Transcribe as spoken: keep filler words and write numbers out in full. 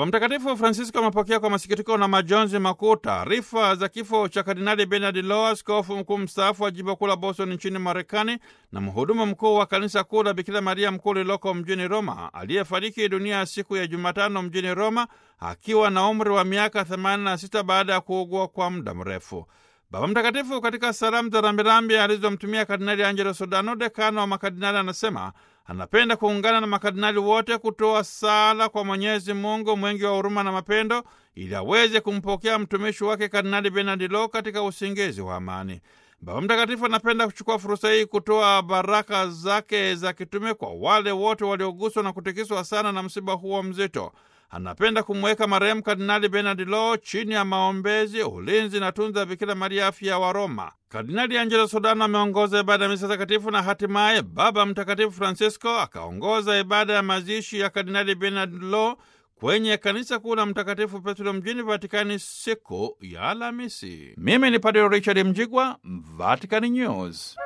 Baba Mtakatifu Francisco amepokea kwa masikitiko na majonzi makuu taarifa za kifo cha Kardinali Bernard Law, askofu mkuu mstaafu wa jimbo kuu la Boston nchini Marekani na mhudumu mkuu wa kanisa kuu la Bikira Maria Mkuu lililoko mjini Roma, aliyefariki dunia siku ya Jumatano mjini Roma akiwa na umri wa miaka themanini na sita baada ya kuugua kwa muda mrefu. Baba Mtakatifu katika salamu za rambirambi alizomtumia Kardinali Angelo Sodano, dekano wa makardinali, anasema anapenda kuungana na makardinali wote kutoa sala kwa Mwenyezi Mungu mwingi wa huruma na mapendo ili aweze kumpokea mtumishi wake Kardinali Bernard Law katika usingizi wa amani. Baba Mtakatifu anapenda kuchukua fursa hii kutoa baraka zake za kitume kwa wale wote walioguswa na kutikiswa sana na msiba huo mzito. Anapenda kumweka marehemu Kardinali Bernard Law chini ya maombezi, ulinzi na tunza ya Bikira Maria afya wa Roma. Kardinali Angelo Sodano ameongoza ibada ya misa takatifu na hatimaye Baba Mtakatifu Francisco akaongoza ibada ya mazishi ya Kardinali Bernard Law kwenye kanisa kuu la Mtakatifu Petro mjini Vatikani siku ya Alhamisi. Mimi ni Padre Richard Mjigwa, Vatican News.